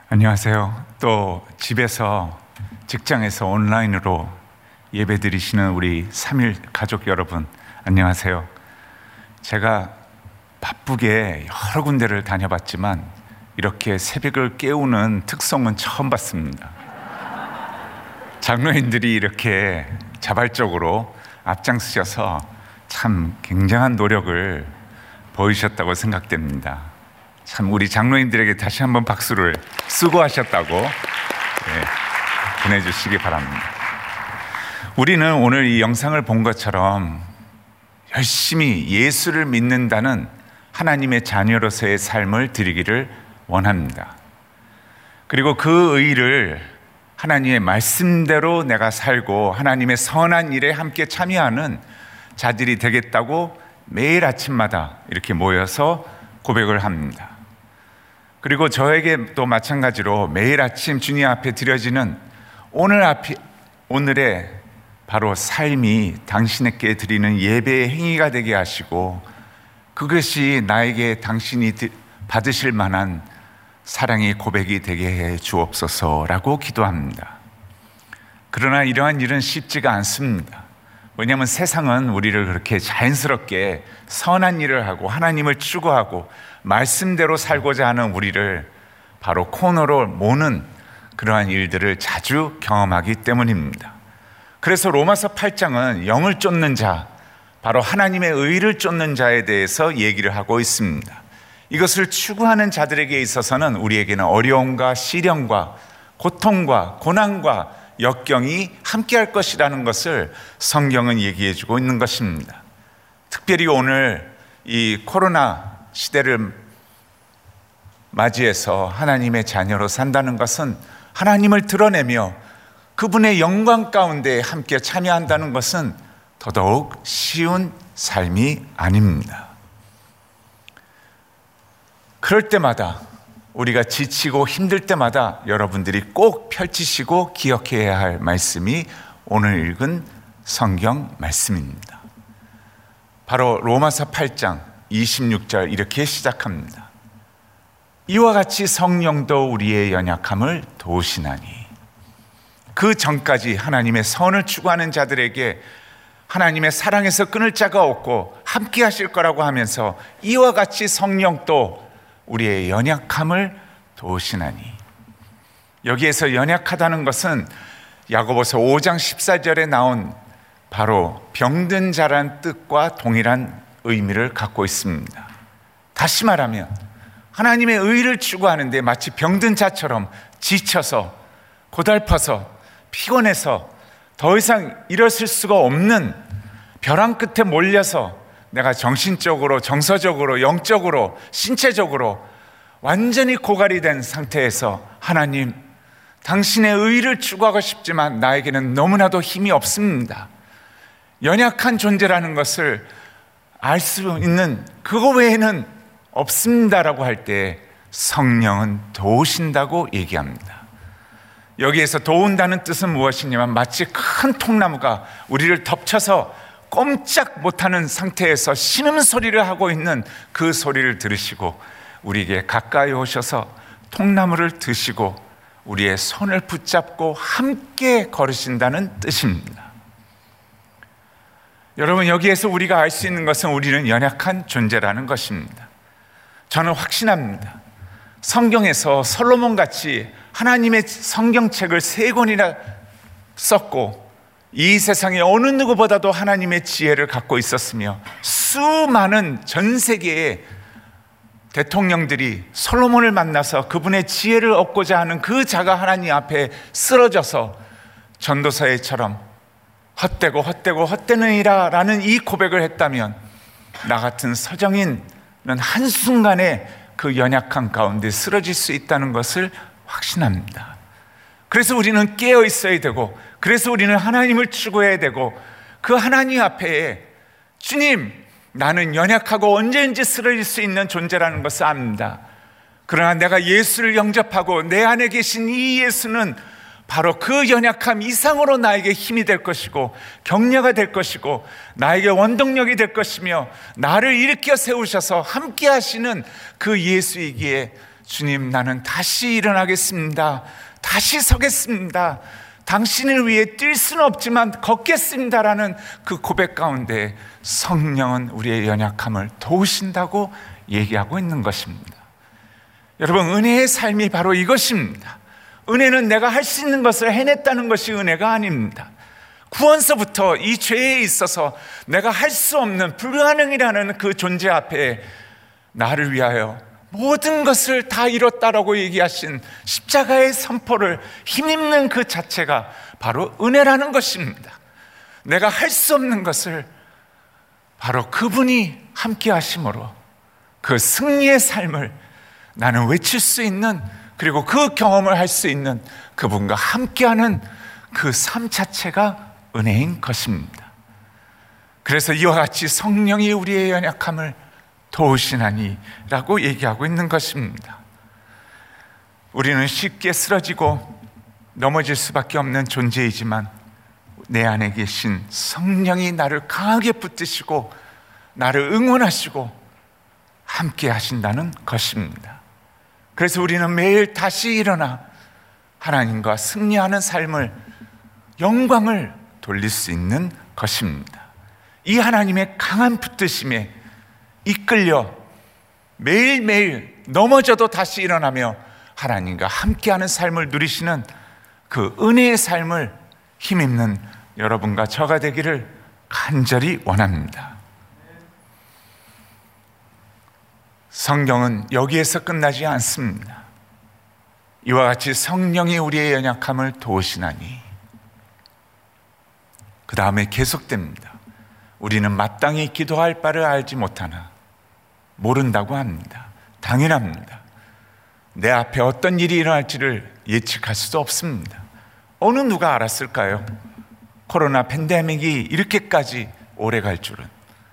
안녕하세요. 또 집에서, 직장에서 온라인으로 예배 드리시는 우리 3일 가족 여러분, 안녕하세요. 제가 바쁘게 여러 군데를 다녀봤지만 이렇게 새벽을 깨우는 특성은 처음 봤습니다. 장로님들이 이렇게 자발적으로 앞장서셔서 참 굉장한 노력을 보이셨다고 생각됩니다. 참 우리 장로님들에게 다시 한번 박수를, 수고하셨다고 보내주시기 바랍니다. 우리는 오늘 이 영상을 본 것처럼 열심히 예수를 믿는다는 하나님의 자녀로서의 삶을 드리기를 원합니다. 그리고 그 의를 하나님의 말씀대로 내가 살고 하나님의 선한 일에 함께 참여하는 자들이 되겠다고 매일 아침마다 이렇게 모여서 고백을 합니다. 그리고 저에게 또 마찬가지로 매일 아침 주님 앞에 드려지는 오늘의 바로 삶이 당신에게 드리는 예배의 행위가 되게 하시고, 그것이 나에게 당신이 받으실 만한 사랑의 고백이 되게 해 주옵소서라고 기도합니다. 그러나 이러한 일은 쉽지가 않습니다. 왜냐하면 세상은 우리를 그렇게 자연스럽게 선한 일을 하고 하나님을 추구하고 말씀대로 살고자 하는 우리를 바로 코너로 모는 그러한 일들을 자주 경험하기 때문입니다. 그래서 로마서 8장은 영을 쫓는 자, 바로 하나님의 의를 쫓는 자에 대해서 얘기를 하고 있습니다. 이것을 추구하는 자들에게 있어서는 우리에게는 어려움과 시련과 고통과 고난과 역경이 함께할 것이라는 것을 성경은 얘기해 주고 있는 것입니다. 특별히 오늘 이 코로나 시대를 맞이해서 하나님의 자녀로 산다는 것은 하나님을 드러내며 그분의 영광 가운데 함께 참여한다는 것은 더더욱 쉬운 삶이 아닙니다. 그럴 때마다, 우리가 지치고 힘들 때마다 여러분들이 꼭 펼치시고 기억해야 할 말씀이 오늘 읽은 성경 말씀입니다. 바로 로마서 8장 26절 이렇게 시작합니다. 이와 같이 성령도 우리의 연약함을 도우시나니. 그 전까지 하나님의 선을 추구하는 자들에게 하나님의 사랑에서 끊을 자가 없고 함께 하실 거라고 하면서 이와 같이 성령도 우리의 연약함을 도우시나니. 여기에서 연약하다는 것은 야고보서 5장 14절에 나온 바로 병든 자란 뜻과 동일한 의미를 갖고 있습니다. 다시 말하면 하나님의 의를 추구하는데 마치 병든 자처럼 지쳐서 고달퍼서 피곤해서 더 이상 일어설 수가 없는 벼랑 끝에 몰려서 내가 정신적으로, 정서적으로, 영적으로, 신체적으로 완전히 고갈이 된 상태에서 하나님, 당신의 의를 추구하고 싶지만 나에게는 너무나도 힘이 없습니다. 연약한 존재라는 것을 알 수 있는 그거 외에는 없습니다라고 할 때 성령은 도우신다고 얘기합니다. 여기에서 도운다는 뜻은 무엇이냐면 마치 큰 통나무가 우리를 덮쳐서 꼼짝 못하는 상태에서 신음소리를 하고 있는 그 소리를 들으시고 우리에게 가까이 오셔서 통나무를 드시고 우리의 손을 붙잡고 함께 걸으신다는 뜻입니다. 여러분, 여기에서 우리가 알 수 있는 것은 우리는 연약한 존재라는 것입니다. 저는 확신합니다. 성경에서 솔로몬같이 하나님의 성경책을 3권이나 썼고 이 세상에 어느 누구보다도 하나님의 지혜를 갖고 있었으며 수많은 전 세계의 대통령들이 솔로몬을 만나서 그분의 지혜를 얻고자 하는 그 자가 하나님 앞에 쓰러져서 전도서에처럼 헛되고 헛되느니라 라는 이 고백을 했다면 나 같은 서정인은 한순간에 그 연약한 가운데 쓰러질 수 있다는 것을 확신합니다. 그래서 우리는 깨어 있어야 되고, 그래서 우리는 하나님을 추구해야 되고, 그 하나님 앞에 주님, 나는 연약하고 언제든지 쓰러질 수 있는 존재라는 것을 압니다. 그러나 내가 예수를 영접하고 내 안에 계신 이 예수는 바로 그 연약함 이상으로 나에게 힘이 될 것이고 격려가 될 것이고 나에게 원동력이 될 것이며 나를 일으켜 세우셔서 함께 하시는 그 예수이기에 주님, 나는 다시 일어나겠습니다. 다시 서겠습니다. 당신을 위해 뛸 수는 없지만 걷겠습니다라는 그 고백 가운데 성령은 우리의 연약함을 도우신다고 얘기하고 있는 것입니다. 여러분, 은혜의 삶이 바로 이것입니다. 은혜는 내가 할 수 있는 것을 해냈다는 것이 은혜가 아닙니다. 구원서부터 이 죄에 있어서 내가 할 수 없는 불가능이라는 그 존재 앞에 나를 위하여 모든 것을 다 이뤘다라고 얘기하신 십자가의 선포를 힘입는 그 자체가 바로 은혜라는 것입니다. 내가 할 수 없는 것을 바로 그분이 함께 하심으로 그 승리의 삶을 나는 외칠 수 있는, 그리고 그 경험을 할 수 있는 그분과 함께하는 그 삶 자체가 은혜인 것입니다. 그래서 이와 같이 성령이 우리의 연약함을 도우시나니 라고 얘기하고 있는 것입니다. 우리는 쉽게 쓰러지고 넘어질 수밖에 없는 존재이지만 내 안에 계신 성령이 나를 강하게 붙드시고 나를 응원하시고 함께 하신다는 것입니다. 그래서 우리는 매일 다시 일어나 하나님과 승리하는 삶을, 영광을 돌릴 수 있는 것입니다. 이 하나님의 강한 붙드심에 이끌려 매일매일 넘어져도 다시 일어나며 하나님과 함께하는 삶을 누리시는 그 은혜의 삶을 힘입는 여러분과 저가 되기를 간절히 원합니다. 성경은 여기에서 끝나지 않습니다. 이와 같이 성령이 우리의 연약함을 도우시나니, 그 다음에 계속됩니다. 우리는 마땅히 기도할 바를 알지 못하나 모른다고 합니다. 당연합니다. 내 앞에 어떤 일이 일어날지를 예측할 수도 없습니다. 어느 누가 알았을까요? 코로나 팬데믹이 이렇게까지 오래 갈 줄은.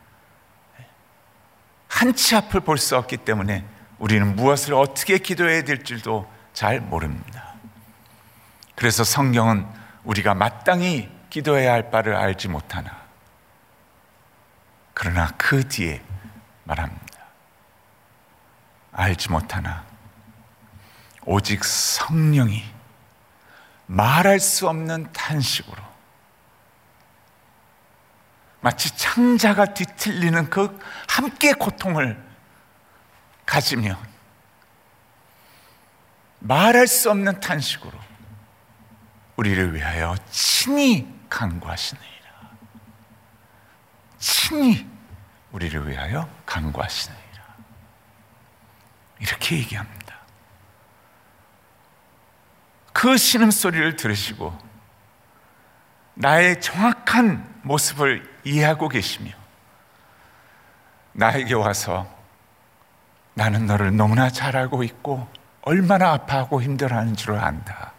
한치 앞을 볼 수 없기 때문에 우리는 무엇을 어떻게 기도해야 될지도 잘 모릅니다. 그래서 성경은 우리가 마땅히 기도해야 할 바를 알지 못하나, 그러나 그 뒤에 말합니다. 알지 못하나 오직 성령이 말할 수 없는 탄식으로, 마치 창자가 뒤틀리는 그 함께 고통을 가지며 말할 수 없는 탄식으로 우리를 위하여 친히 간구하시느니라. 친히 우리를 위하여 간구하시느니라. 이렇게 얘기합니다. 그 신음소리를 들으시고 나의 정확한 모습을 이해하고 계시며 나에게 와서 나는 너를 너무나 잘 알고 있고 얼마나 아파하고 힘들어하는 줄 안다.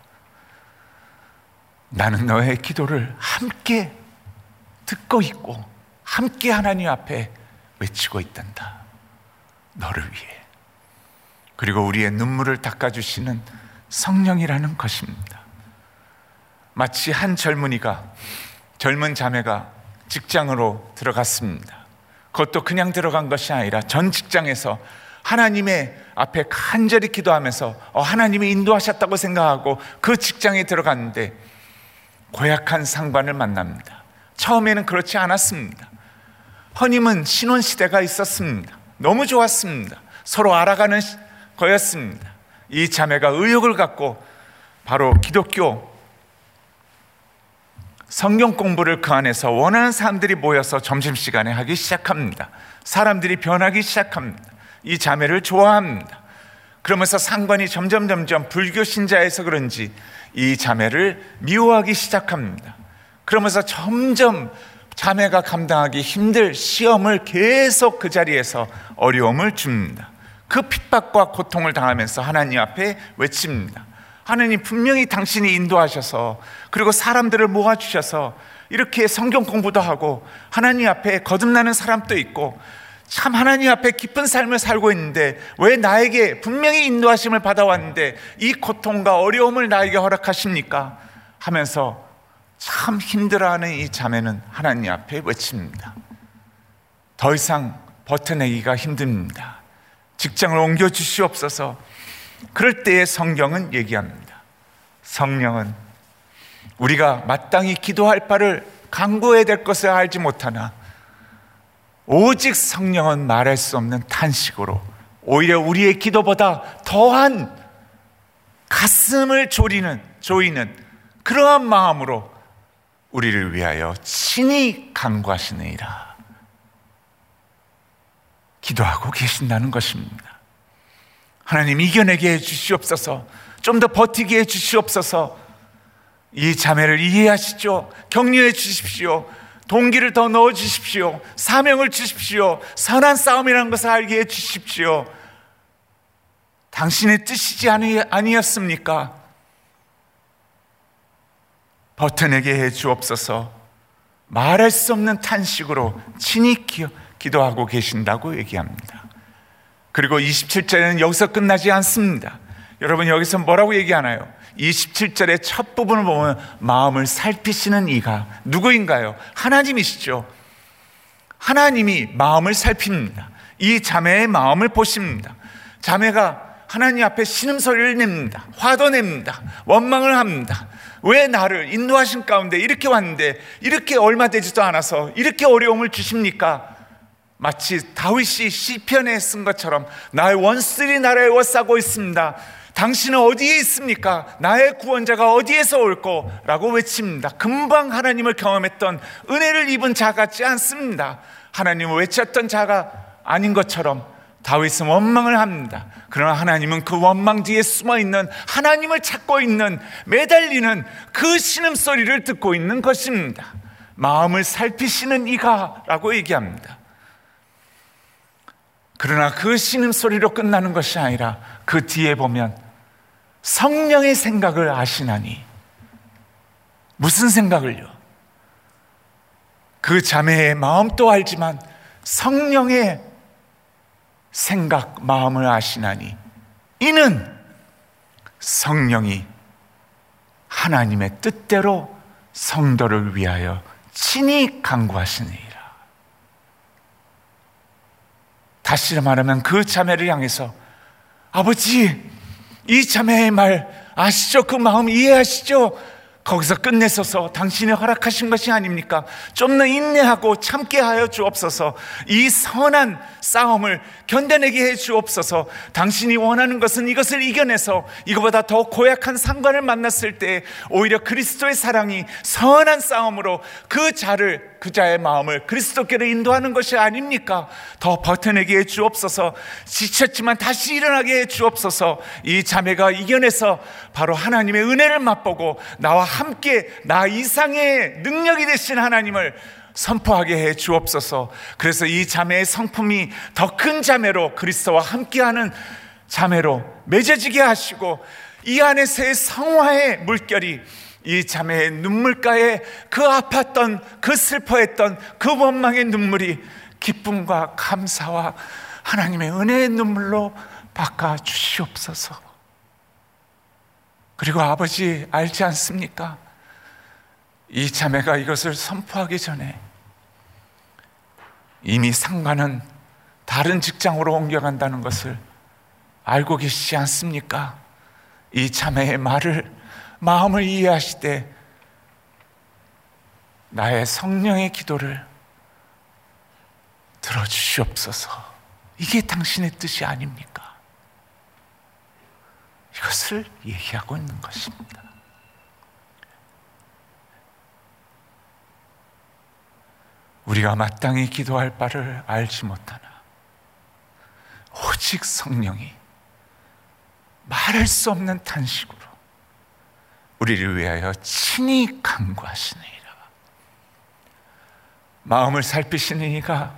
나는 너의 기도를 함께 듣고 있고 함께 하나님 앞에 외치고 있단다. 너를 위해. 그리고 우리의 눈물을 닦아주시는 성령이라는 것입니다. 마치 한 젊은 자매가 직장으로 들어갔습니다. 그것도 그냥 들어간 것이 아니라 전 직장에서 하나님의 앞에 간절히 기도하면서 하나님이 인도하셨다고 생각하고 그 직장에 들어갔는데 고약한 상관을 만납니다. 처음에는 그렇지 않았습니다. 허님은 신혼시대가 있었습니다. 너무 좋았습니다. 서로 알아가는 거였습니다. 이 자매가 의욕을 갖고 바로 기독교 성경 공부를 그 안에서 원하는 사람들이 모여서 점심시간에 하기 시작합니다. 사람들이 변하기 시작합니다. 이 자매를 좋아합니다. 그러면서 상관이 점점 불교 신자에서 그런지 이 자매를 미워하기 시작합니다. 그러면서 점점 자매가 감당하기 힘들 시험을 계속 그 자리에서 어려움을 줍니다. 그 핍박과 고통을 당하면서 하나님 앞에 외칩니다. 하나님, 분명히 당신이 인도하셔서 그리고 사람들을 모아주셔서 이렇게 성경 공부도 하고 하나님 앞에 거듭나는 사람도 있고 참 하나님 앞에 깊은 삶을 살고 있는데 왜 나에게 분명히 인도하심을 받아왔는데 이 고통과 어려움을 나에게 허락하십니까? 하면서 참 힘들어하는 이 자매는 하나님 앞에 외칩니다. 더 이상 버텨내기가 힘듭니다. 직장을 옮겨주시옵소서. 그럴 때에 성경은 얘기합니다. 성령은 우리가 마땅히 기도할 바를 간구해야 될 것을 알지 못하나 오직 성령은 말할 수 없는 탄식으로 오히려 우리의 기도보다 더한 가슴을 조이는 그러한 마음으로 우리를 위하여 친히 간구하시느니라. 기도하고 계신다는 것입니다. 하나님, 이겨내게 해 주시옵소서. 좀 더 버티게 해 주시옵소서. 이 자매를 이해하시죠. 격려해 주십시오. 동기를 더 넣어 주십시오. 사명을 주십시오. 선한 싸움이라는 것을 알게 해 주십시오. 당신의 뜻이지 아니었습니까? 버텨내게 해 주옵소서. 말할 수 없는 탄식으로 친히 기도하고 계신다고 얘기합니다. 그리고 27절에는 여기서 끝나지 않습니다. 여러분, 여기서 뭐라고 얘기하나요? 27절의 첫 부분을 보면 마음을 살피시는 이가 누구인가요? 하나님이시죠. 하나님이 마음을 살핍니다. 이 자매의 마음을 보십니다. 자매가 하나님 앞에 신음소리를 냅니다. 화도 냅니다. 원망을 합니다. 왜 나를 인도하신 가운데 이렇게 왔는데 이렇게 얼마 되지도 않아서 이렇게 어려움을 주십니까? 마치 다윗이 시편에 쓴 것처럼 나의 원수들이 나를 에워싸고 있습니다. 당신은 어디에 있습니까? 나의 구원자가 어디에서 올꼬? 라고 외칩니다. 금방 하나님을 경험했던 은혜를 입은 자 같지 않습니다. 하나님을 외쳤던 자가 아닌 것처럼 다윗은 원망을 합니다. 그러나 하나님은 그 원망 뒤에 숨어있는 하나님을 찾고 있는, 매달리는 그 신음소리를 듣고 있는 것입니다. 마음을 살피시는 이가 라고 얘기합니다. 그러나 그 신음소리로 끝나는 것이 아니라 그 뒤에 보면 성령의 생각을 아시나니. 무슨 생각을요? 그 자매의 마음도 알지만 성령의 생각, 마음을 아시나니 이는 성령이 하나님의 뜻대로 성도를 위하여 친히 간구하시느니라. 다시 말하면 그 자매를 향해서 아버지, 이 자매의 말 아시죠? 그 마음 이해하시죠? 거기서 끝내소서. 당신이 허락하신 것이 아닙니까? 좀 더 인내하고 참게 하여 주옵소서. 이 선한 싸움을 견뎌내게 해 주옵소서. 당신이 원하는 것은 이것을 이겨내서 이거보다 더 고약한 상관을 만났을 때 오히려 그리스도의 사랑이 선한 싸움으로 그 자의 마음을 그리스도께로 인도하는 것이 아닙니까? 더 버텨내게 해 주옵소서. 지쳤지만 다시 일어나게 해 주옵소서. 이 자매가 이겨내서 바로 하나님의 은혜를 맛보고 나와 함께 나 이상의 능력이 되신 하나님을 선포하게 해 주옵소서. 그래서 이 자매의 성품이 더 큰 자매로 그리스도와 함께하는 자매로 맺어지게 하시고 이 안에서의 성화의 물결이 이 자매의 눈물가에 그 아팠던, 그 슬퍼했던 그 원망의 눈물이 기쁨과 감사와 하나님의 은혜의 눈물로 바꿔 주시옵소서. 그리고 아버지, 알지 않습니까? 이 자매가 이것을 선포하기 전에 이미 상관은 다른 직장으로 옮겨간다는 것을 알고 계시지 않습니까? 이 자매의 마음을 이해하시되 나의 성령의 기도를 들어주시옵소서. 이게 당신의 뜻이 아닙니까? 이것을 얘기하고 있는 것입니다. 우리가 마땅히 기도할 바를 알지 못하나 오직 성령이 말할 수 없는 탄식으로 우리를 위하여 친히 간구하시느니라. 마음을 살피시는 이가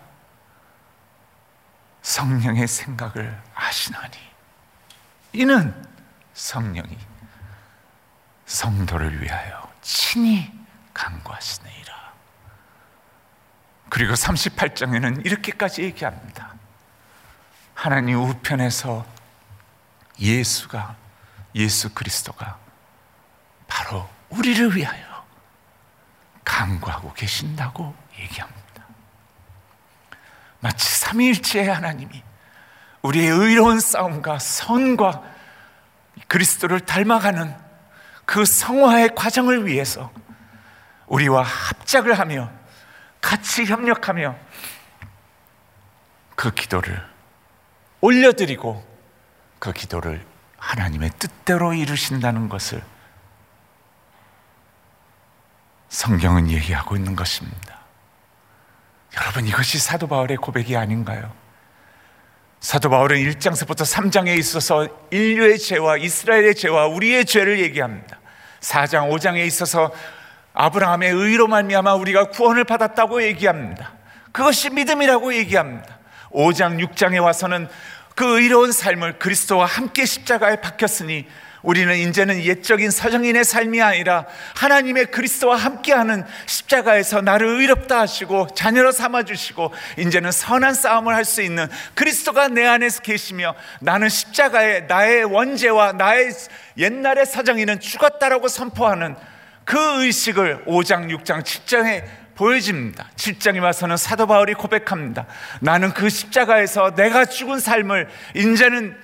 성령의 생각을 아시나니 이는 성령이 성도를 위하여 친히 간구하시느니라. 그리고 38장에는 이렇게까지 얘기합니다. 하나님 우편에서 예수 그리스도가 바로 우리를 위하여 간구하고 계신다고 얘기합니다. 마치 삼위일체의 하나님이 우리의 의로운 싸움과 선과 그리스도를 닮아가는 그 성화의 과정을 위해서 우리와 합작을 하며 같이 협력하며 그 기도를 올려드리고 그 기도를 하나님의 뜻대로 이루신다는 것을 성경은 얘기하고 있는 것입니다. 여러분, 이것이 사도 바울의 고백이 아닌가요? 사도 바울은 1장서부터 3장에 있어서 인류의 죄와 이스라엘의 죄와 우리의 죄를 얘기합니다. 4장, 5장에 있어서 아브라함의 의로 말미암아 우리가 구원을 받았다고 얘기합니다. 그것이 믿음이라고 얘기합니다. 5장, 6장에 와서는 그 의로운 삶을 그리스도와 함께 십자가에 박혔으니 우리는 이제는 옛적인 서정인의 삶이 아니라 하나님의 그리스도와 함께하는 십자가에서 나를 의롭다 하시고 자녀로 삼아주시고 이제는 선한 싸움을 할 수 있는 그리스도가 내 안에서 계시며 나는 십자가에 나의 원죄와 나의 옛날의 서정인은 죽었다라고 선포하는 그 의식을 5장, 6장, 7장에 보여집니다. 7장에 와서는 사도 바울이 고백합니다. 나는 그 십자가에서 내가 죽은 삶을 이제는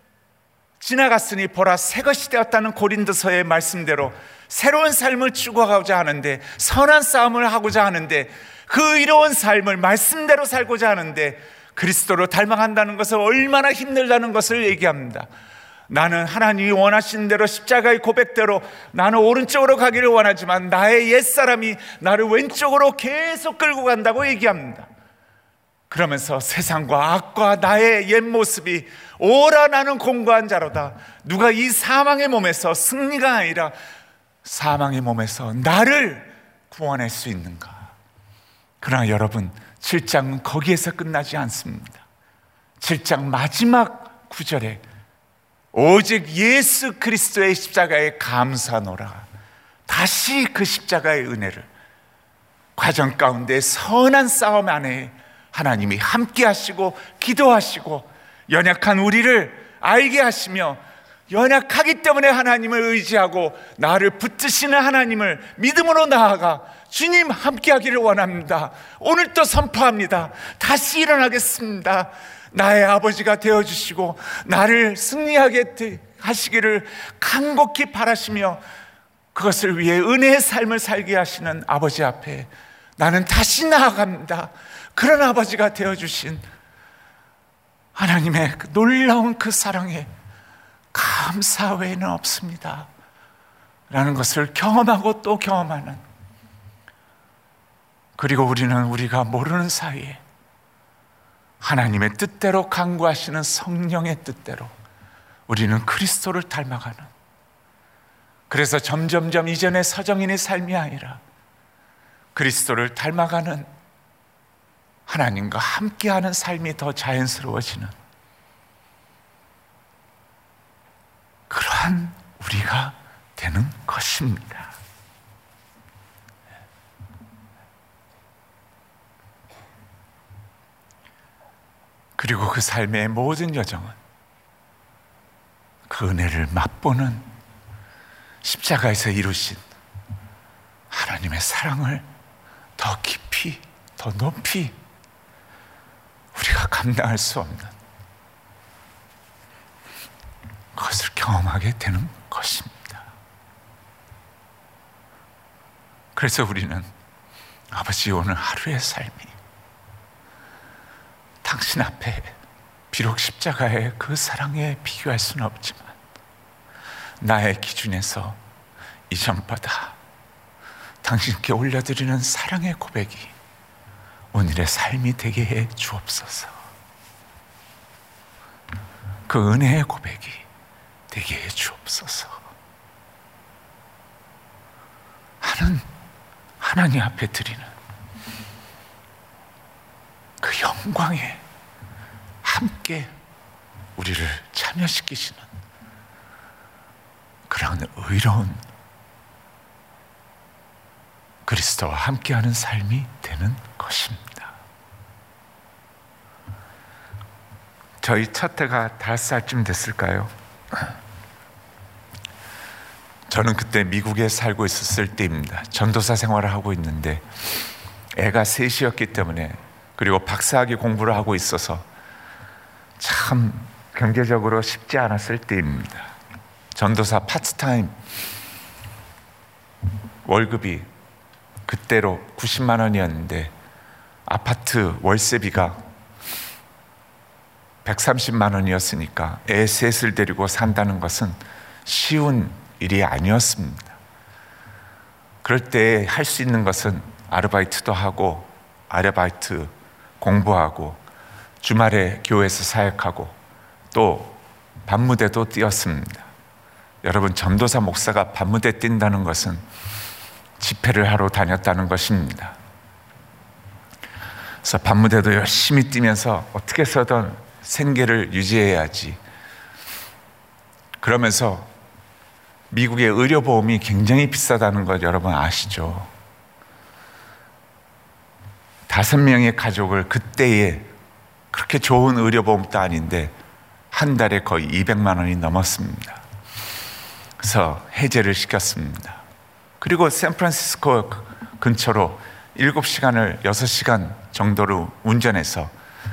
지나갔으니 보라 새 것이 되었다는 고린도서의 말씀대로 새로운 삶을 추구하고자 하는데, 선한 싸움을 하고자 하는데, 그 의로운 삶을 말씀대로 살고자 하는데 그리스도로 닮아간다는 것을 얼마나 힘들다는 것을 얘기합니다. 나는 하나님이 원하신 대로 십자가의 고백대로 나는 오른쪽으로 가기를 원하지만 나의 옛사람이 나를 왼쪽으로 계속 끌고 간다고 얘기합니다. 그러면서 세상과 악과 나의 옛 모습이 오라 나는 공고한 자로다. 누가 이 사망의 몸에서 승리가 아니라 사망의 몸에서 나를 구원할 수 있는가? 그러나 여러분, 7장은 거기에서 끝나지 않습니다. 7장 마지막 구절에 오직 예수 그리스도의 십자가에 감사하노라. 다시 그 십자가의 은혜를 과정 가운데 선한 싸움 안에 하나님이 함께 하시고 기도하시고 연약한 우리를 알게 하시며 연약하기 때문에 하나님을 의지하고 나를 붙드시는 하나님을 믿음으로 나아가 주님 함께 하기를 원합니다. 오늘 또 선포합니다. 다시 일어나겠습니다. 나의 아버지가 되어주시고 나를 승리하게 하시기를 간곡히 바라시며 그것을 위해 은혜의 삶을 살게 하시는 아버지 앞에 나는 다시 나아갑니다. 그런 아버지가 되어주신 하나님의 놀라운 그 사랑에 감사 외에는 없습니다 라는 것을 경험하고 또 경험하는, 그리고 우리는 우리가 모르는 사이에 하나님의 뜻대로 간구하시는 성령의 뜻대로 우리는 그리스도를 닮아가는, 그래서 점점점 이전의 서정인의 삶이 아니라 그리스도를 닮아가는 하나님과 함께하는 삶이 더 자연스러워지는 그러한 우리가 되는 것입니다. 그리고 그 삶의 모든 여정은 그 은혜를 맛보는 십자가에서 이루신 하나님의 사랑을 더 깊이, 더 높이 우리가 감당할 수 없는 그것을 경험하게 되는 것입니다. 그래서 우리는 아버지, 오늘 하루의 삶이 당신 앞에 비록 십자가의 그 사랑에 비교할 수는 없지만 나의 기준에서 이전보다 당신께 올려드리는 사랑의 고백이 오늘의 삶이 되게 해 주옵소서. 그 은혜의 고백이 되게 해 주옵소서 하는 하나님 앞에 드리는 그 영광에 함께 우리를 참여시키시는 그런 의로운 그리스도와 함께하는 삶이 되는 것입니다. 저희 첫 해가 5살쯤 됐을까요? 저는 그때 미국에 살고 있었을 때입니다. 전도사 생활을 하고 있는데 애가 셋이었기 때문에, 그리고 박사학위 공부를 하고 있어서 참 경제적으로 쉽지 않았을 때입니다. 전도사 파트타임 월급이 그때로 90만 원이었는데 아파트 월세비가 130만 원이었으니까 애 셋을 데리고 산다는 것은 쉬운 일이 아니었습니다. 그럴 때 할 수 있는 것은 아르바이트도 하고 아르바이트 공부하고 주말에 교회에서 사역하고 또 밤무대도 뛰었습니다. 여러분, 전도사 목사가 밤무대 뛴다는 것은 집회를 하러 다녔다는 것입니다. 그래서 밤무대도 열심히 뛰면서 어떻게 해서든 생계를 유지해야지. 그러면서 미국의 의료보험이 굉장히 비싸다는 것 여러분 아시죠? 5명의 가족을 그때에 그렇게 좋은 의료보험도 아닌데 한 달에 거의 200만 원이 넘었습니다. 그래서 해제를 시켰습니다. 그리고 샌프란시스코 근처로 7시간을 6시간 정도로 운전해서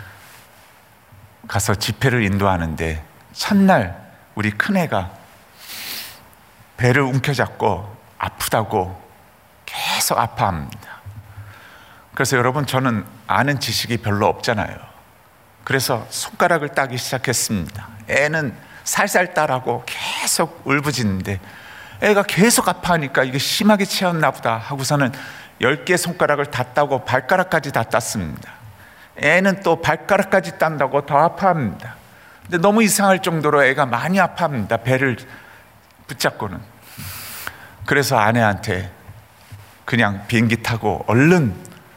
가서 집회를 인도하는데 첫날 우리 큰애가 배를 움켜잡고 아프다고 계속 아파합니다. 그래서 여러분, 저는 아는 지식이 별로 없잖아요. 그래서 손가락을 따기 시작했습니다. 애는 살살 따라고 계속 울부짖는데 애가 계속 아파하니까 이게 심하게 채웠나 보다 하고서는 10개 손가락을 다 따고 발가락까지 다 땄습니다. 애는 또 발가락까지 딴다고 더 아파합니다. 근데 너무 이상할 정도로 애가 많이 아파합니다. 배를 붙잡고는. 그래서 아내한테 그냥 비행기 타고 얼른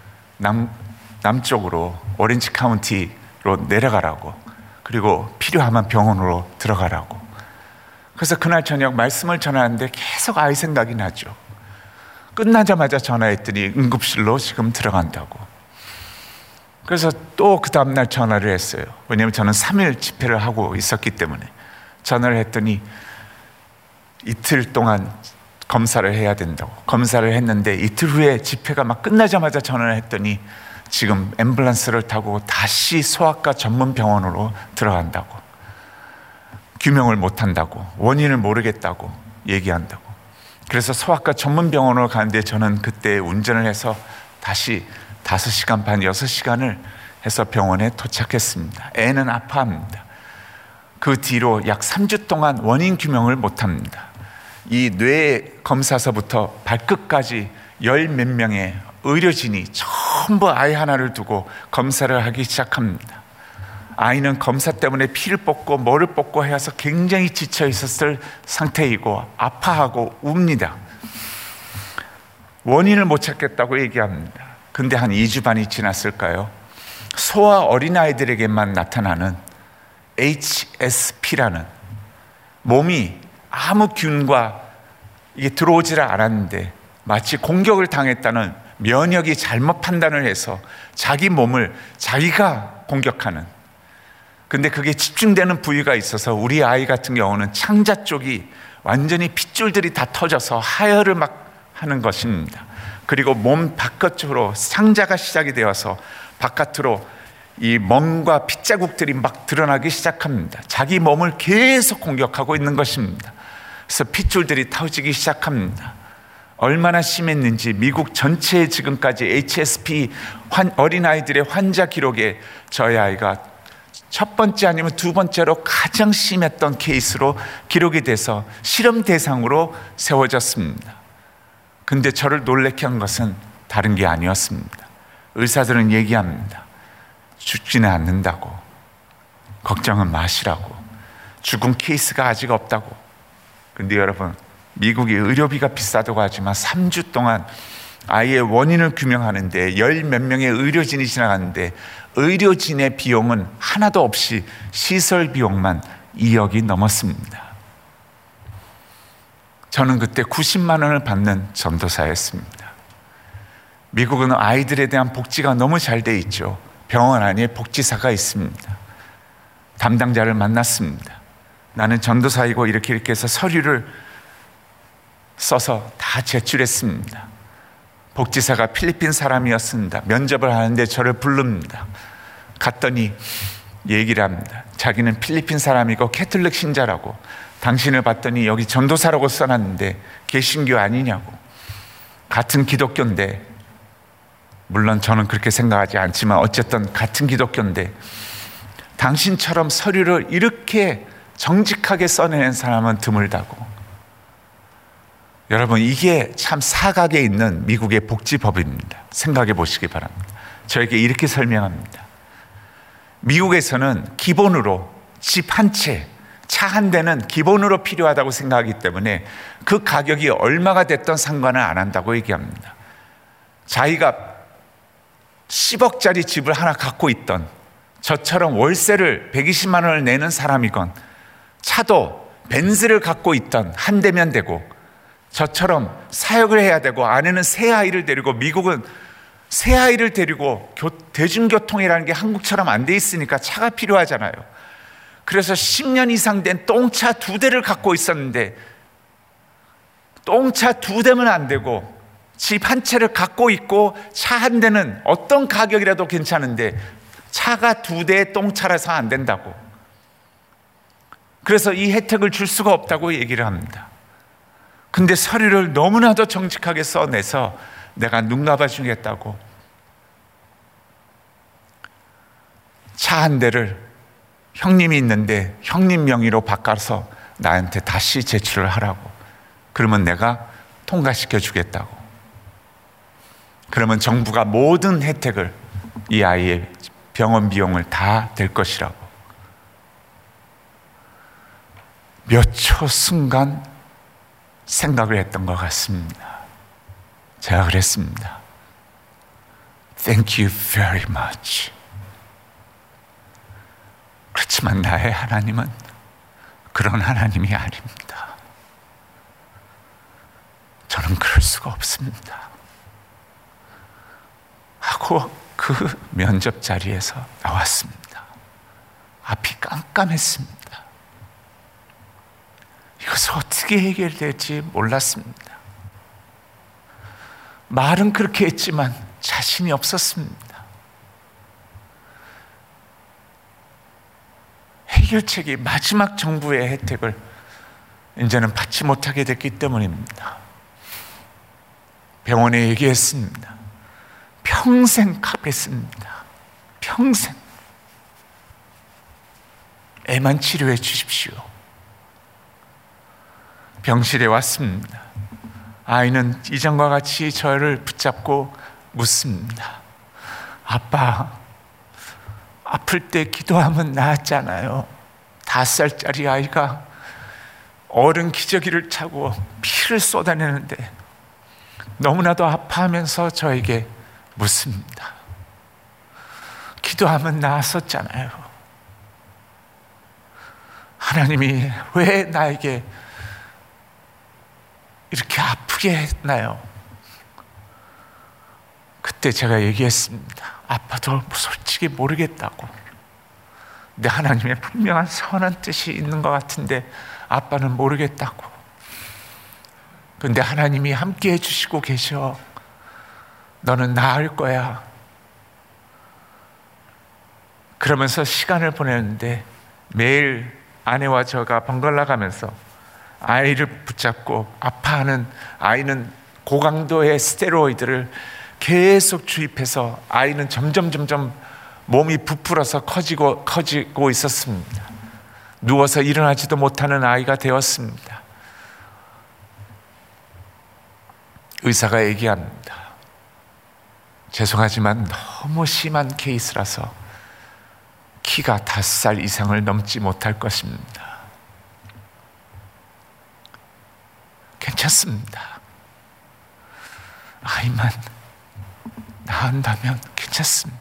남쪽으로 오렌지 카운티로 내려가라고, 그리고 필요하면 병원으로 들어가라고. 그래서 그날 저녁 말씀을 전하는데 계속 아이 생각이 나죠. 끝나자마자 전화했더니 응급실로 지금 들어간다고. 그래서 또 그 다음날 전화를 했어요. 왜냐하면 저는 3일 집회를 하고 있었기 때문에. 전화를 했더니 이틀 동안 검사를 해야 된다고. 검사를 했는데 이틀 후에 집회가 막 끝나자마자 전화를 했더니 지금 앰뷸런스를 타고 다시 소아과 전문 병원으로 들어간다고. 규명을 못한다고, 원인을 모르겠다고 얘기한다고. 그래서 소아과 전문 병원으로 가는데 저는 그때 운전을 해서 다시 5시간 반, 6시간을 해서 병원에 도착했습니다. 애는 아파합니다. 그 뒤로 약 3주 동안 원인 규명을 못합니다. 이 뇌 검사서부터 발끝까지 10몇 명의 의료진이 전부 아이 하나를 두고 검사를 하기 시작합니다. 아이는 검사 때문에 피를 뽑고 뭐를 뽑고 해서 굉장히 지쳐 있었을 상태이고 아파하고 웁니다. 원인을 못 찾겠다고 얘기합니다. 근데 한 2주 반이 지났을까요? 소아 어린아이들에게만 나타나는 HSP라는, 몸이 아무 균과 이게 들어오지를 않았는데 마치 공격을 당했다는, 면역이 잘못 판단을 해서 자기 몸을 자기가 공격하는, 근데 그게 집중되는 부위가 있어서 우리 아이 같은 경우는 창자 쪽이 완전히 핏줄들이 다 터져서 하혈을 막 하는 것입니다. 그리고 몸 바깥으로 창자가 시작이 되어서 바깥으로 이 멍과 핏자국들이 막 드러나기 시작합니다. 자기 몸을 계속 공격하고 있는 것입니다. 그래서 핏줄들이 터지기 시작합니다. 얼마나 심했는지 미국 전체에 지금까지 HSP 어린아이들의 환자 기록에 저희 아이가 첫 번째 아니면 두 번째로 가장 심했던 케이스로 기록이 돼서 실험 대상으로 세워졌습니다. 근데 저를 놀라게 한 것은 다른 게 아니었습니다. 의사들은 얘기합니다. 죽지는 않는다고, 걱정은 마시라고, 죽은 케이스가 아직 없다고. 근데 여러분, 미국이 의료비가 비싸다고 하지만 3주 동안 아이의 원인을 규명하는데 10몇 명의 의료진이 지나갔는데 의료진의 비용은 하나도 없이 시설 비용만 2억이 넘었습니다. 저는 그때 90만 원을 받는 전도사였습니다. 미국은 아이들에 대한 복지가 너무 잘 돼 있죠. 병원 안에 복지사가 있습니다. 담당자를 만났습니다. 나는 전도사이고 이렇게 해서 서류를 써서 다 제출했습니다. 복지사가 필리핀 사람이었습니다. 면접을 하는데 저를 부릅니다. 갔더니 얘기를 합니다. 자기는 필리핀 사람이고 캐톨릭 신자라고, 당신을 봤더니 여기 전도사라고 써놨는데 개신교 아니냐고. 같은 기독교인데, 물론 저는 그렇게 생각하지 않지만 어쨌든 같은 기독교인데 당신처럼 서류를 이렇게 정직하게 써내는 사람은 드물다고. 여러분, 이게 참 사각에 있는 미국의 복지법입니다. 생각해 보시기 바랍니다. 저에게 이렇게 설명합니다. 미국에서는 기본으로 집 한 채, 차 한 대는 기본으로 필요하다고 생각하기 때문에 그 가격이 얼마가 됐든 상관을 안 한다고 얘기합니다. 자기가 10억짜리 집을 하나 갖고 있던, 저처럼 월세를 120만 원을 내는 사람이건, 차도 벤츠를 갖고 있던 한 대면 되고, 저처럼 사역을 해야 되고, 아내는 새 아이를 데리고, 미국은 새 아이를 데리고 대중교통이라는 게 한국처럼 안 돼 있으니까 차가 필요하잖아요. 그래서 10년 이상 된 똥차 2대를 갖고 있었는데 똥차 2대면 안 되고 집 한 채를 갖고 있고 차 한 대는 어떤 가격이라도 괜찮은데 차가 2대의 똥차라서 안 된다고. 그래서 이 혜택을 줄 수가 없다고 얘기를 합니다. 근데 서류를 너무나도 정직하게 써내서 내가 눈 감아주겠다고 차 한 대를 형님이 있는데 형님 명의로 바꿔서 나한테 다시 제출을 하라고. 그러면 내가 통과시켜 주겠다고. 그러면 정부가 모든 혜택을, 이 아이의 병원 비용을 다 댈 것이라고. 몇 초 순간 생각을 했던 것 같습니다. 제가 그랬습니다. Thank you very much. 그렇지만 나의 하나님은 그런 하나님이 아닙니다. 저는 그럴 수가 없습니다. 하고 그 면접 자리에서 나왔습니다. 앞이 깜깜했습니다. 이것을 어떻게 해결될지 몰랐습니다. 말은 그렇게 했지만 자신이 없었습니다. 해결책이, 마지막 정부의 혜택을 이제는 받지 못하게 됐기 때문입니다. 병원에 얘기했습니다. 평생 갚겠습니다. 평생 애만 치료해 주십시오. 병실에 왔습니다. 아이는 이전과 같이 저를 붙잡고 묻습니다. 아빠, 아플 때 기도하면 나았잖아요. 5살짜리 아이가 어른 기저귀를 차고 피를 쏟아내는데 너무나도 아파하면서 저에게 묻습니다. 기도하면 나았었잖아요. 하나님이 왜 나에게 이렇게 아프게 했나요? 그때 제가 얘기했습니다. 아빠도 솔직히 모르겠다고. 근데 하나님의 분명한 선한 뜻이 있는 것 같은데 아빠는 모르겠다고. 근데 하나님이 함께 해주시고 계셔. 너는 나을 거야. 그러면서 시간을 보내는데 매일 아내와 저가 번갈아 가면서 아이를 붙잡고 아파하는 아이는 고강도의 스테로이드를 계속 주입해서 아이는 점점 몸이 부풀어서 커지고 있었습니다. 누워서 일어나지도 못하는 아이가 되었습니다. 의사가 얘기합니다. 죄송하지만 너무 심한 케이스라서 키가 5살 이상을 넘지 못할 것입니다. 괜찮습니다. 아이만 낳는다면 괜찮습니다.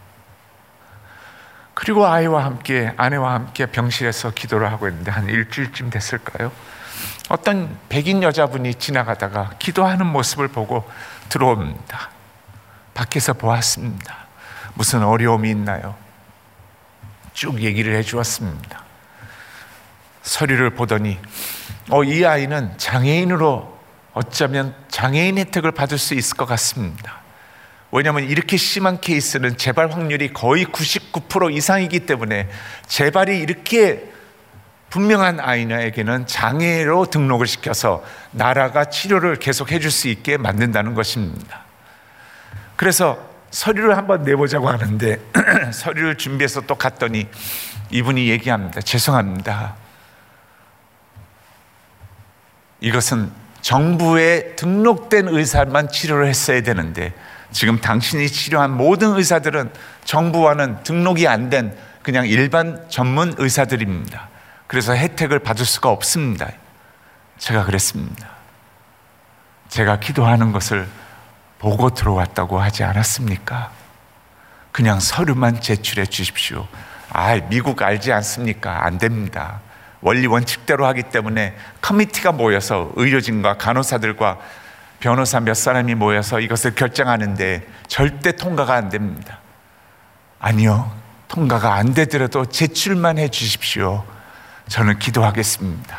그리고 아이와 함께, 아내와 함께 병실에서 기도를 하고 있는데 한 일주일쯤 됐을까요? 어떤 백인 여자분이 지나가다가 기도하는 모습을 보고 들어옵니다. 밖에서 보았습니다. 무슨 어려움이 있나요? 쭉 얘기를 해주었습니다. 서류를 보더니 이 아이는 장애인으로 어쩌면 장애인 혜택을 받을 수 있을 것 같습니다. 왜냐하면 이렇게 심한 케이스는 재발 확률이 거의 99% 이상이기 때문에 재발이 이렇게 분명한 아이에게는 장애로 등록을 시켜서 나라가 치료를 계속 해줄 수 있게 만든다는 것입니다. 그래서 서류를 한번 내보자고 하는데 서류를 준비해서 또 갔더니 이분이 얘기합니다. 죄송합니다. 이것은 정부에 등록된 의사만 치료를 했어야 되는데 지금 당신이 치료한 모든 의사들은 정부와는 등록이 안 된 그냥 일반 전문 의사들입니다. 그래서 혜택을 받을 수가 없습니다. 제가 그랬습니다. 제가 기도하는 것을 보고 들어왔다고 하지 않았습니까? 그냥 서류만 제출해 주십시오. 미국 알지 않습니까? 안 됩니다. 원리 원칙대로 하기 때문에 커미티가 모여서 의료진과 간호사들과 변호사 몇 사람이 모여서 이것을 결정하는데 절대 통과가 안 됩니다. 아니요, 통과가 안 되더라도 제출만 해 주십시오. 저는 기도하겠습니다.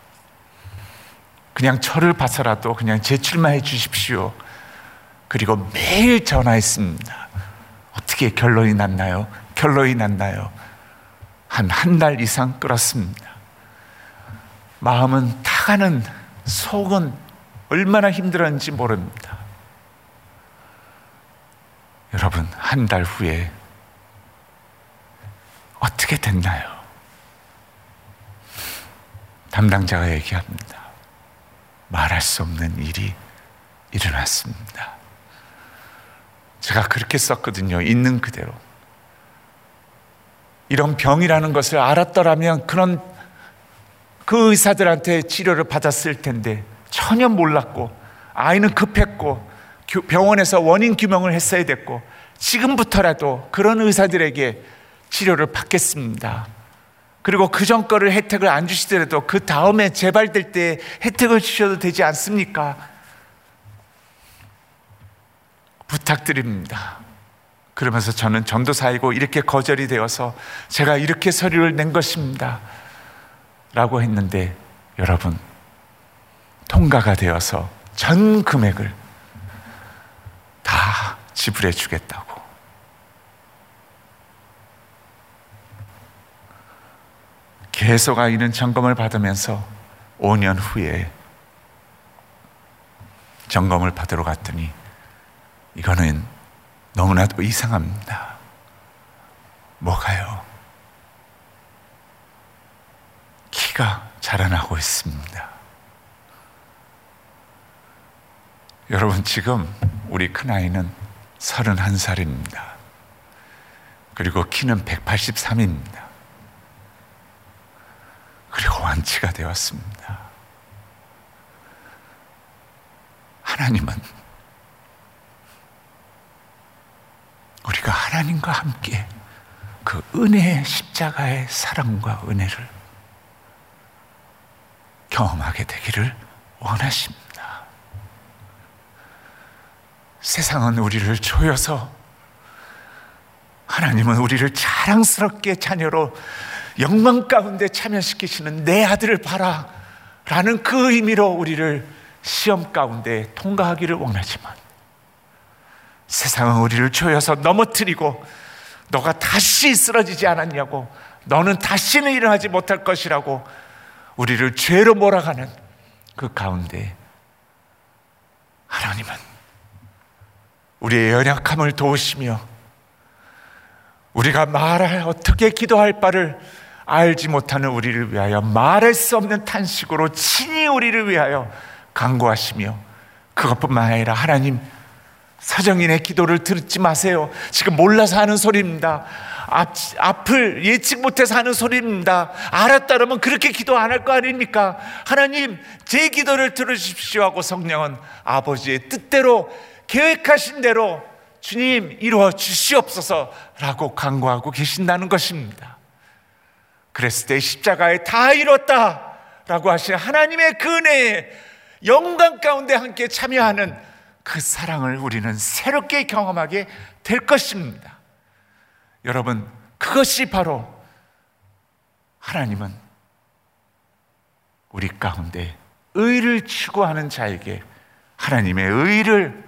그냥 저를 봐서라도 그냥 제출만 해 주십시오. 그리고 매일 전화했습니다. 어떻게 결론이 났나요? 결론이 났나요? 한 달 이상 끌었습니다. 마음은 타가는, 속은 얼마나 힘들었는지 모릅니다. 여러분, 한 달 후에 어떻게 됐나요? 담당자가 얘기합니다. 말할 수 없는 일이 일어났습니다. 제가 그렇게 썼거든요. 있는 그대로. 이런 병이라는 것을 알았더라면 그 의사들한테 치료를 받았을 텐데 전혀 몰랐고 아이는 급했고 병원에서 원인 규명을 했어야 됐고 지금부터라도 그런 의사들에게 치료를 받겠습니다. 그리고 그전 거를 혜택을 안 주시더라도 그 다음에 재발될 때 혜택을 주셔도 되지 않습니까? 부탁드립니다. 그러면서 저는 전도사이고 이렇게 거절이 되어서 제가 이렇게 서류를 낸 것입니다 라고 했는데, 여러분, 통과가 되어서 전 금액을 다 지불해 주겠다고. 계속 아이는 점검을 받으면서 5년 후에 점검을 받으러 갔더니 이거는 너무나도 이상합니다. 뭐가요? 키가 자라나고 있습니다. 여러분, 지금 우리 큰아이는 31살입니다. 그리고 키는 183입니다. 그리고 완치가 되었습니다. 하나님은 우리가 하나님과 함께 그 은혜의 십자가의 사랑과 은혜를 경험하게 되기를 원하십니다. 세상은 우리를 조여서, 하나님은 우리를 자랑스럽게 자녀로 영광 가운데 참여시키시는 내 아들을 봐라 라는 그 의미로 우리를 시험 가운데 통과하기를 원하지만, 세상은 우리를 조여서 넘어뜨리고 너가 다시 쓰러지지 않았냐고, 너는 다시는 일어나지 못할 것이라고 우리를 죄로 몰아가는 그 가운데 하나님은 우리의 연약함을 도우시며 우리가 어떻게 기도할 바를 알지 못하는 우리를 위하여 말할 수 없는 탄식으로 친히 우리를 위하여 간구하시며, 그것뿐만 아니라 하나님, 서정인의 기도를 듣지 마세요. 지금 몰라서 하는 소리입니다. 앞을 예측 못해서 하는 소리입니다. 알았다면 그렇게 기도 안 할 거 아닙니까? 하나님, 제 기도를 들으십시오 하고 성령은 아버지의 뜻대로, 계획하신 대로 주님 이루어 주시옵소서 라고 간구하고 계신다는 것입니다. 그랬을 때 십자가에 다 이뤘다 라고 하신 하나님의 그 은혜에 영광 가운데 함께 참여하는 그 사랑을 우리는 새롭게 경험하게 될 것입니다. 여러분, 그것이 바로 하나님은 우리 가운데 의를 추구하는 자에게 하나님의 의를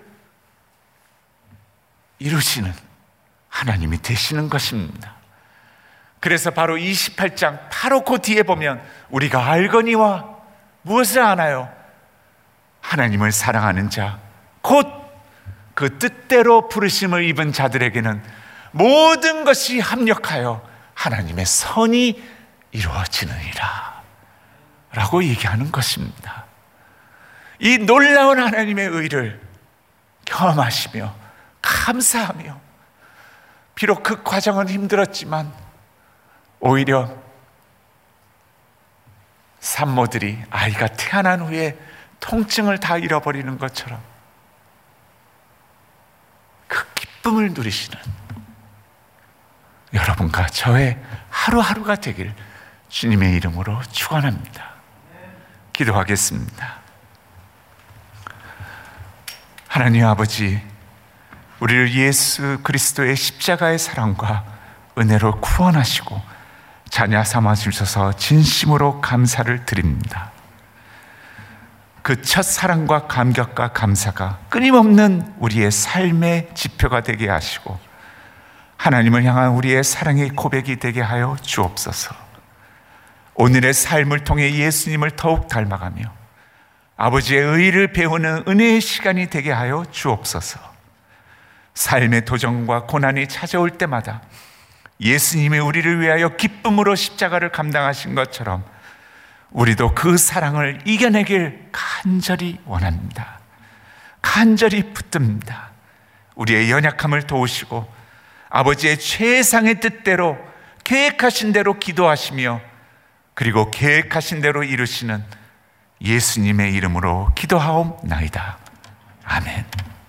이루시는 하나님이 되시는 것입니다. 그래서 바로 28장 바로 그 뒤에 보면 우리가 알거니와 무엇을 아나요? 하나님을 사랑하는 자, 곧 그 뜻대로 부르심을 입은 자들에게는 모든 것이 합력하여 하나님의 선이 이루어지느니라 라고 얘기하는 것입니다. 이 놀라운 하나님의 의를 경험하시며 감사하며, 비록 그 과정은 힘들었지만 오히려 산모들이 아이가 태어난 후에 통증을 다 잃어버리는 것처럼 그 기쁨을 누리시는 여러분과 저의 하루하루가 되길 주님의 이름으로 축원합니다. 기도하겠습니다. 하나님 아버지, 우리를 예수 그리스도의 십자가의 사랑과 은혜로 구원하시고 자녀 삼아 주셔서 진심으로 감사를 드립니다. 그 첫 사랑과 감격과 감사가 끊임없는 우리의 삶의 지표가 되게 하시고 하나님을 향한 우리의 사랑의 고백이 되게 하여 주옵소서. 오늘의 삶을 통해 예수님을 더욱 닮아가며 아버지의 의를 배우는 은혜의 시간이 되게 하여 주옵소서. 삶의 도전과 고난이 찾아올 때마다 예수님이 우리를 위하여 기쁨으로 십자가를 감당하신 것처럼 우리도 그 사랑을 이겨내길 간절히 원합니다. 간절히 붙듭니다. 우리의 연약함을 도우시고 아버지의 최상의 뜻대로 계획하신 대로 기도하시며 그리고 계획하신 대로 이루시는 예수님의 이름으로 기도하옵나이다. 아멘.